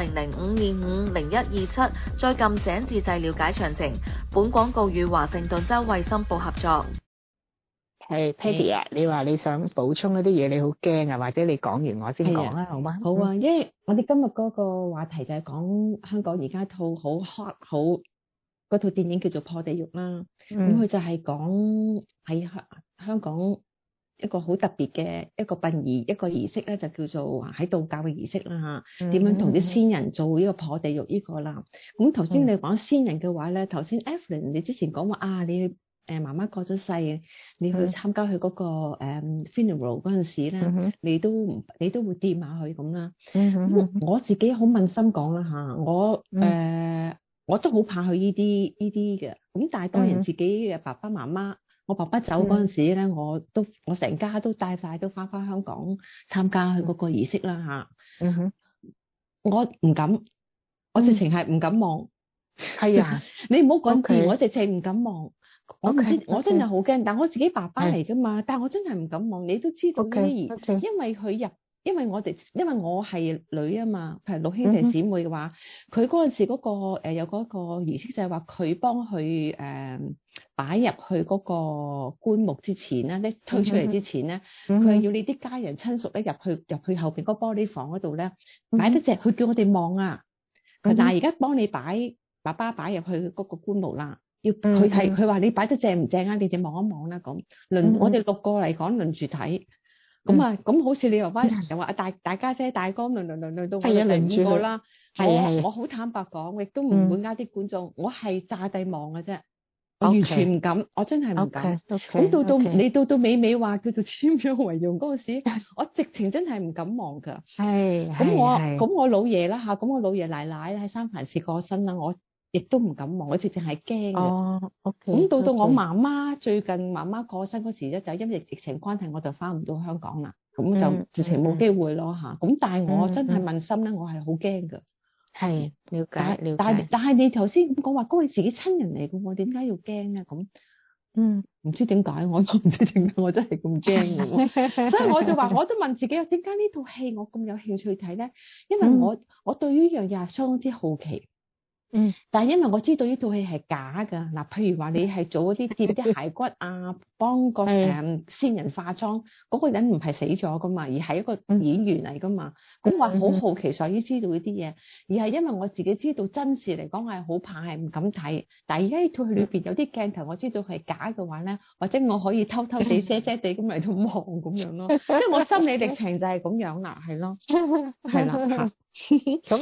Speaker 7: 18005250127，再撳井字掣了解詳情。本廣告與華盛頓州衛生部合作。
Speaker 2: 係 Patty 啊，你話你想補充一啲嘢，你好驚啊，或者你講完我先講啊，好嗎？
Speaker 1: 好啊，因為我哋今日嗰個話題就係講香港而家套好 hot 好嗰套電影叫做《破地獄》啦。咁佢就係講喺香港一個好特別嘅一個殯儀一個儀式咧，就叫做喺道教嘅儀式啦嚇。點樣同啲先人做呢個破地獄呢個啦？咁頭先你講先人嘅話咧，頭先 Evelyn 你之前講話你媽媽過咗世，你去參加佢嗰個funeral 嗰陣時咧，你都會掂下佢咁啦。我自己好問心講啦嚇，我都好怕佢呢啲嘅。咁但係當然自己嘅爸爸媽媽。我爸爸走嗰陣時咧，我成家都帶晒都翻香港參加佢嗰個儀式啦嚇。我唔敢，我直情係唔敢望。係啊，你唔好講掂，我直情唔敢望。我唔知，我真係好驚。但我自己爸爸嚟噶嘛，但我真係唔敢望。你都知道呢啲儀，因為我係女啊嘛，譬如六兄弟姊妹嘅話，佢嗰陣時嗰個有嗰個儀式就係話佢幫佢擺入去嗰個棺木之前咧，你推出嚟之前咧，佢係要你啲家人親屬咧入去後邊嗰個玻璃房嗰度咧擺得隻，佢叫我哋望啊。但係而家幫你爸爸擺入去嗰個棺木啦，要佢睇，佢話你擺得正唔正啊？你哋望一望啦咁。我哋6個嚟講輪住睇。咁好似你又話大家姐大哥輪到我哋輪住啦。我好坦白講，亦都唔會呃啲觀眾，我係炸地望嘅啫，我完全唔敢，我真係唔敢。咁你到尾話叫做簽咗為用嗰陣時，我直情真係唔敢望㗎。咁我老爺啦嚇，咁我老爺奶奶喺三藩市過身啦，我亦都唔敢望，我直情係驚嘅。咁到我媽媽最近媽媽過身嗰時咧，就因為疫情關係，我就翻唔到香港啦，咁就直情冇機會咯嚇。咁但係我真係問心咧，我係好驚㗎。
Speaker 2: 係了解。
Speaker 1: 但係你頭先咁講話，嗰個自己親人嚟嘅喎，點解要驚咧？咁唔知點解，我都唔知點解，我真係咁驚嘅。所以我就話，我都問自己，點解呢套戲我咁有興趣睇咧？因為我對於呢樣嘢係相當之好奇。但係因為我知道呢套戲係假㗎，嗱，譬如話你係做嗰啲貼啲骸骨啊，幫個先人化妝，嗰個人唔係死咗噶嘛，而係一個演員嚟噶嘛，咁我好好奇，所以知道呢啲嘢，而係因為我自己知道真事嚟講，我係好怕，係唔敢睇。但係而家呢套戲裏邊有啲鏡頭，我知道係假嘅話咧，或者我可以偷偷地、遮遮地咁嚟到望咁樣咯，即係我心理歷程就係咁樣啦，係咯，係啦嚇。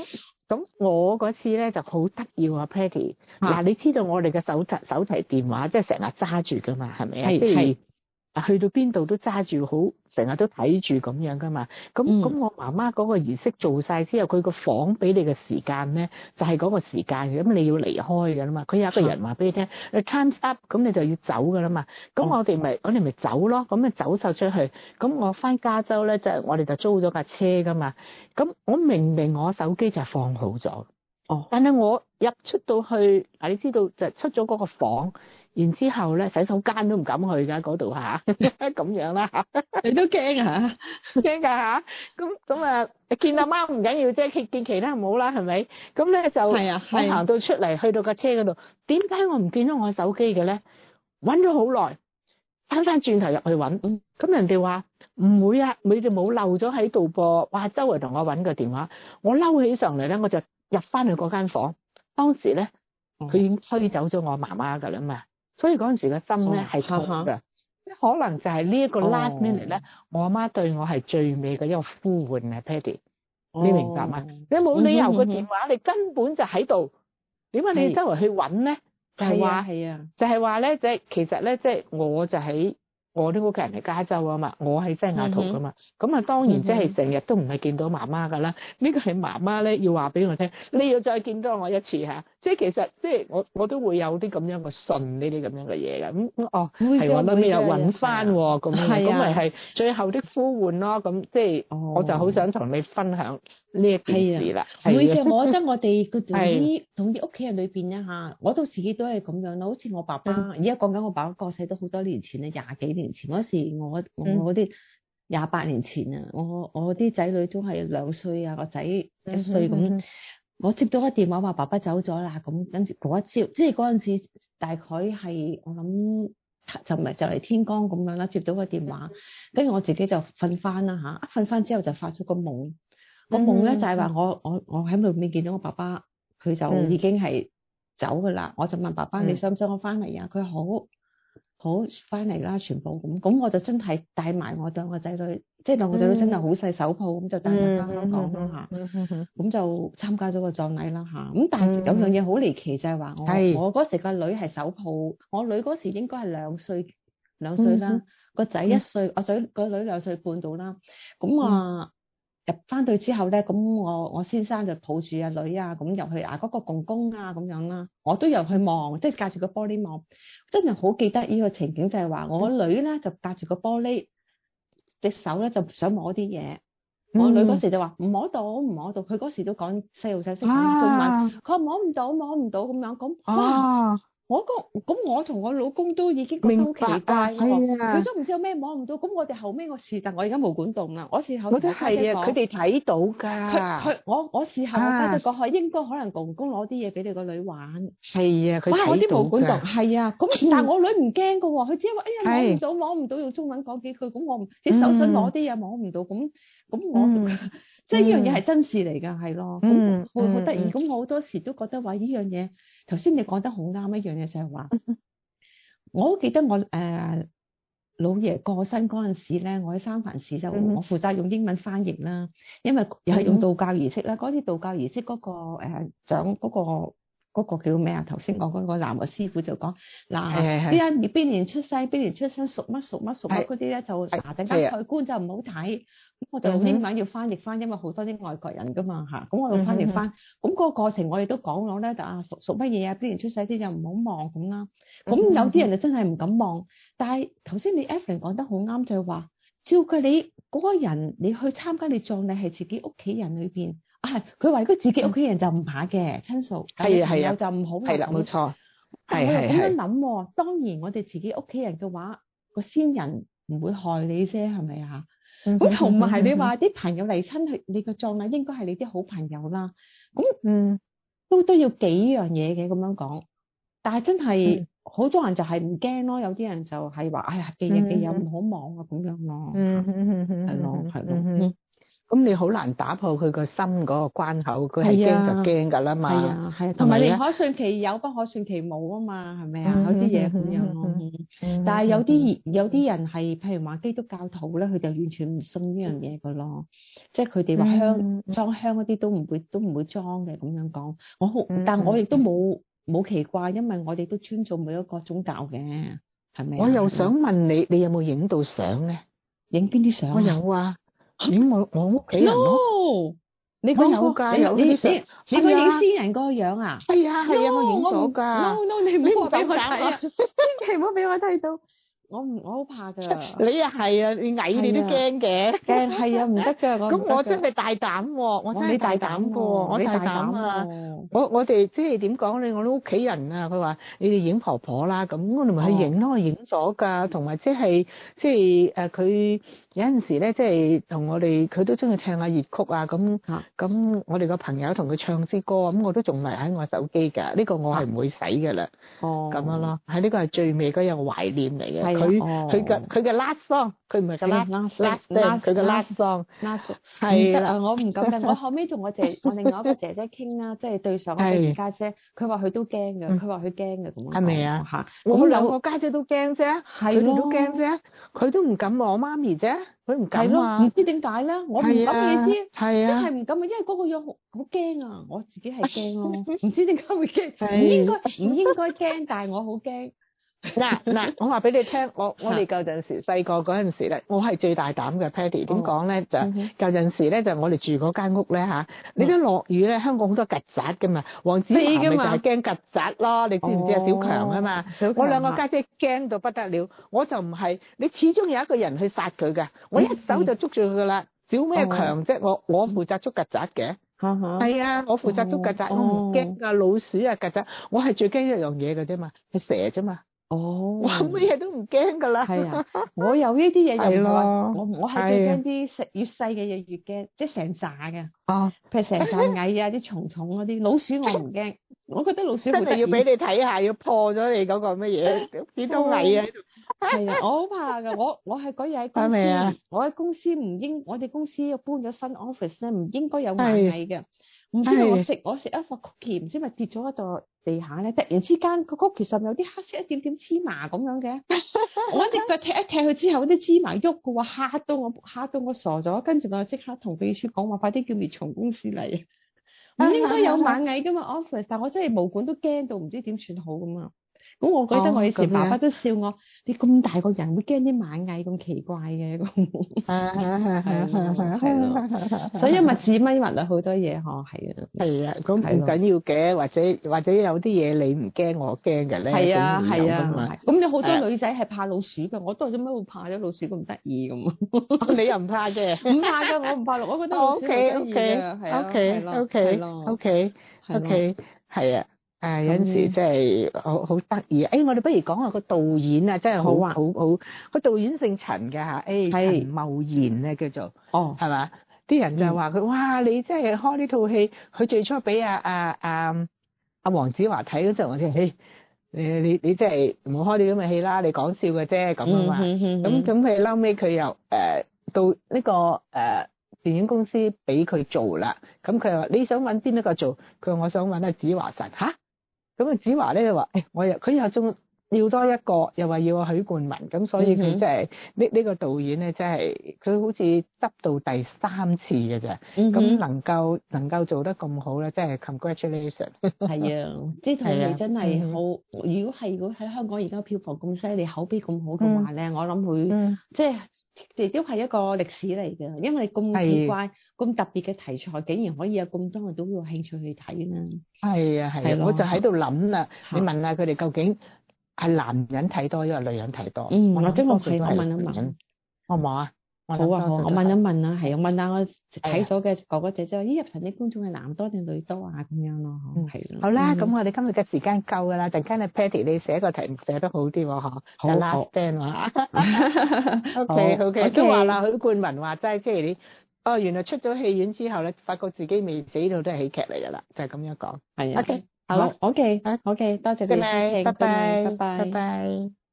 Speaker 2: 咁我嗰次咧就好得意啊 Patty。嗱，你知道我哋嘅手提電話即係成日揸住噶嘛，係咪啊？
Speaker 1: 係
Speaker 2: 即係去到邊度都揸住，好成日都睇住咁樣噶嘛。咁我媽媽嗰個儀式做晒之後，佢個房俾你嘅時間咧，就係嗰個時間嘅，咁你要離開噶啦嘛。佢有一個人話俾你聽，time's up，咁你就要走噶啦嘛。咁我哋咪走咯，咁咪走晒出去。咁我翻加州咧，就我哋就租咗架車噶嘛。咁我明明我手機就係放好咗，但係我出到去，你知道就出咗嗰個房。然之後咧，洗手間都唔敢去㗎嗰度嚇，咁樣啦嚇，
Speaker 1: 你都驚啊？
Speaker 2: 驚㗎嚇，咁啊，見阿媽唔緊要啫，見其他唔好啦，係咪？咁咧就我行到出嚟，去到架車嗰度，點解我唔見咗我手機嘅咧？揾咗好耐，翻轉頭入去揾，咁人哋話唔會啊，你哋冇漏咗喺度噃，哇！周圍同我揾個電話，我嬲起上嚟咧，我就入翻去嗰間房，當時咧佢已經推走咗我媽媽㗎啦嘛。所以嗰陣時個心咧係痛㗎，可能就係呢一個 last minute 咧，我阿媽對我係最尾嘅一個呼喚啊 Patty，你明白嗎？你冇理由個電話，你根本就喺度，點解你周圍去揾咧？就係話就係話咧，即係其實咧，即係我就喺我啲屋企人喺加州啊嘛，我喺西雅圖㗎嘛，咁啊當然即係成日都唔係見到媽媽㗎啦。呢個係媽媽咧要話俾我聽，你要再見到我一次嚇。即係其實即係我都會有啲咁樣嘅信呢啲咁樣嘅嘢㗎。咁係我諗又揾翻喎，咁咪係最後的呼喚咯。咁即係我就好想同你分享呢一件事啦。
Speaker 1: 會嘅，我覺得我哋同啲屋企人裏邊咧嚇，我都自己都係咁樣咯。好似我爸爸，而家講緊我爸爸過世都好多年前啦，20幾年前嗰時，我啲28年前啊，我啲仔女都係2歲啊，個仔1歲咁。我接到個電話話爸爸走咗啦，咁跟住嗰一朝，即係嗰陣時大概係我諗就嚟天光咁樣啦，接到個電話，跟住我自己就瞓翻啦嚇，瞓翻之後就發咗個夢，個夢咧就係話我喺裏面見到我爸爸，佢就已經係走噶啦，我就問爸爸你想唔想我翻嚟啊？佢好翻嚟啦，全部咁我就真係帶埋我兩個仔女，即係兩個仔女真係好細手抱咁就帶埋翻香港啦嚇，咁就參加咗個葬禮啦嚇。咁但係有樣嘢好離奇就係話我嗰時個女係手抱，我女嗰時應該係2歲啦，個仔1歲，個女2歲半到啦。咁入翻去之後咧，咁我先生就抱住阿女啊，咁入去嗰個公公啊咁樣啦，我都入去望，即係隔住個玻璃望，真係好記得呢個情景，就係話我女咧就隔住個玻璃，隻手咧就想摸啲嘢，我女嗰時就話唔摸到，佢嗰時都講細路仔識講中文，佢話摸唔到咁樣，咁哇！我同我老公都已經覺得好奇怪喎，佢都唔知有咩摸唔到，咁我哋後尾但我而家冇管動啦，我事後
Speaker 2: 我都係啊，佢哋睇到㗎。
Speaker 1: 我事後我家姐講，應該可能公公攞啲嘢俾你個女玩。
Speaker 2: 係啊，佢睇到㗎。
Speaker 1: 我啲冇管動，係啊，咁但係我女唔驚㗎喎，佢只係話哎呀摸唔到，用中文講幾句，咁我隻手想攞啲嘢摸唔到，咁我即係呢樣嘢係真事嚟㗎，係咯，咁會好得意。咁我好多時都覺得話呢樣嘢。頭先你講得好啱一樣嘢就係話，我好記得我老爺過身嗰陣時咧，我喺三藩市就我負責用英文翻譯啦，因為又係用道教儀式啦。嗰啲道教儀式嗰個長嗰個叫咩啊？頭先講嗰個南和師傅就講嗱，邊年出世，邊年出生，屬乜嗰啲咧就陣間蓋棺就唔好睇。咁我就用英文要翻譯翻，因為好多啲外國人噶嘛嚇，咁我用翻譯翻。咁嗰個過程我哋都講咗咧，就屬乜嘢啊？邊年出世啲就唔好望咁啦。咁有啲人就真係唔敢望。但係頭先你 Evelyn 講得好啱，就係話，照計你嗰個人，你去參加你葬禮係自己屋企人裏邊。佢話如果自己屋企人就唔怕嘅親屬，係啊，就唔好
Speaker 2: 係啦，冇錯。
Speaker 1: 但係我又咁樣諗，當然我哋自己屋企人嘅話，個先人唔會害你啫，係咪啊？咁同埋你話啲朋友嚟親去你個葬禮，應該係你啲好朋友啦。咁都要幾樣嘢嘅咁樣講，但係真係好多人就係唔驚咯，有啲人就係話哎呀，記嘢唔好忘啊咁樣咯，係咯。
Speaker 2: 咁你好難打破佢個心嗰個關口，佢係驚就驚㗎啦嘛。
Speaker 1: 係啊係啊，同埋你可信其有，不可信其無啊嘛，係咪啊？有啲嘢咁樣咯。但係有啲人係，譬如話基督教徒咧，佢就完全唔信呢樣嘢㗎咯。即係佢哋話裝香嗰啲都唔會裝嘅咁樣講。但我亦都冇奇怪，因為我哋都尊重每一個宗教嘅，係咪啊？
Speaker 2: 我又想問你，你有冇影到相咧？
Speaker 1: 影邊啲相？
Speaker 2: 我有啊。影我屋企人咯，
Speaker 1: 你
Speaker 2: 有㗎，有啲相，
Speaker 1: 你個影私人個樣啊？
Speaker 2: 係啊，我影咗㗎。
Speaker 1: No， 你唔好俾我睇啊！千祈唔好俾我睇到。我好怕㗎。
Speaker 2: 你啊係啊，你矮你都驚嘅。
Speaker 1: 驚係啊，唔得㗎。
Speaker 2: 咁我真係大膽喎，我真係大膽㗎，我大膽啊！我哋即係點講咧？我啲屋企人啊，佢話你哋影婆婆啦，咁我哋咪去影咯，我影咗㗎，同埋即係佢。有陣時咧，即係同我哋，佢都中意唱下粵曲啊，咁我哋個朋友同佢唱支歌，咁我都仲嚟喺我手機㗎，呢個我係唔會洗㗎啦。咁樣咯，係呢個係最尾嗰樣懷念嚟嘅。佢嘅 last song， 佢唔係個 last， 佢嘅 last song。係啊，
Speaker 1: 我唔敢㗎。我後尾同我另外一個姐姐傾啦，即係對上我哋家姐，佢話佢都驚㗎，佢話佢驚㗎咁。
Speaker 2: 係咪啊？我兩個家姐都驚啫，佢哋都驚啫，佢都唔敢望媽咪啫。佢唔敢啊！
Speaker 1: 唔知點解咧？我唔敢嘅意思，
Speaker 2: 係啊，
Speaker 1: 真係唔敢啊！因為嗰個樣好驚啊！我自己係驚咯，唔知點解會驚，唔應該驚，但係我好驚。
Speaker 2: 嗱，我話俾你聽，我哋舊陣時細個嗰陣時咧，我係最大膽嘅 Patty。點講咧？就舊陣時咧，就我哋住嗰間屋咧嚇，你都落雨咧，香港好多曱甴㗎嘛，黃子華咪就係驚曱甴咯。你知唔知啊？小強啊嘛，我兩個家姐驚到不得了，我就唔係，你始終有一個人去殺佢㗎，我一手就捉住佢㗎啦。小咩強啫？我負責捉曱甴嘅。係啊，我負責捉曱甴，我唔驚㗎，老鼠啊曱甴，我係最驚一樣嘢㗎啫嘛，係蛇啫嘛。我乜嘢都唔驚噶啦。
Speaker 1: 係啊，我有呢啲嘢又唔係，我係最驚啲越細嘅嘢越驚，即係成扎嘅。譬如成扎蟻啊，啲蟲嗰啲老鼠我唔驚，我覺得老鼠
Speaker 2: 真係要俾你睇下，要破咗你嗰個乜嘢幾多蟻啊！
Speaker 1: 係啊，我好怕噶，我係嗰日喺公司，我喺公司我哋公司搬咗新 office 咧，唔應該有螞蟻嘅。唔知道我食一塊 cookie，唔知咪跌咗喺度地下咧，突然之間個 cookie 上面有啲黑色一點點芝麻咁樣嘅，我隻腳踢一踢佢之後，嗰啲芝麻喐嘅喎，嚇到我傻咗，跟住我即刻同秘書講話，快啲叫滅蟲公司嚟，唔應該有螞蟻噶嘛 office， 但我真係毛管都驚到唔知點算好咁啊！咁我覺得我以前爸爸都笑我，你咁大個人會驚啲螞蟻咁奇怪嘅咁。係咯，所以物字咪物啊好多嘢嗬，係啊。係啊，
Speaker 2: 咁唔緊要嘅，或者有啲嘢你唔驚我驚嘅咧。
Speaker 1: 係啊係啊，咁有好多女仔係怕老鼠㗎，我都係做咩會怕咗老鼠咁得意咁？
Speaker 2: 你又唔怕嘅？
Speaker 1: 唔怕㗎，我唔怕我覺得老鼠好得意㗎，係啊。
Speaker 2: OK，係啊。有陣時真係好得意。我哋不如講下個導演啊，真係好個導演姓陳嘅嚇，陳茂賢咧叫做，係嘛？啲人就話佢，哇！你真係開呢套戲，佢最初俾阿黃子華睇嗰陣，我哋你真係唔好開呢咁嘅戲啦，你講笑嘅啫咁啊嘛。咁佢後尾佢又到呢個電影公司俾佢做啦。咁佢話你想揾邊一個做？佢話我想揾阿子華神嚇。咁啊，子華咧就話，佢又仲要多一個，又話要許冠文，咁所以佢真係呢個導演咧，真係佢好似執到第3次嘅啫。咁能夠做得咁好咧，真係 congratulation。係
Speaker 1: 啊，呢套戲真係好。如果喺香港而家票房咁犀利，口碑咁好嘅話咧，我諗佢即係亦都係一個歷史嚟嘅，因為咁奇怪、咁特別嘅題材，竟然可以有咁多人都有興趣去睇啦。係啊，我就喺度諗啦，你問下佢哋究竟係男人睇多，抑或女人睇多？ 或者我問一問，
Speaker 2: 好唔好啊？
Speaker 1: 好啊，我問一問啦，係我問下我睇咗嘅哥哥姐姐話，入場啲觀眾係男多定女多啊？咁樣咯，係咯。
Speaker 2: 好啦，咁我哋今日嘅時間夠噶啦，陣間阿 Patty 你寫個題目寫得好啲喎，嗬。好。Last Stand 啊。OK，都話啦，許冠文話齋，即係你。原來出咗戲院之後咧，發覺自己未死到都係喜劇嚟噶啦，就係咁樣講。係啊。OK，好啦。OK，多謝你。拜拜。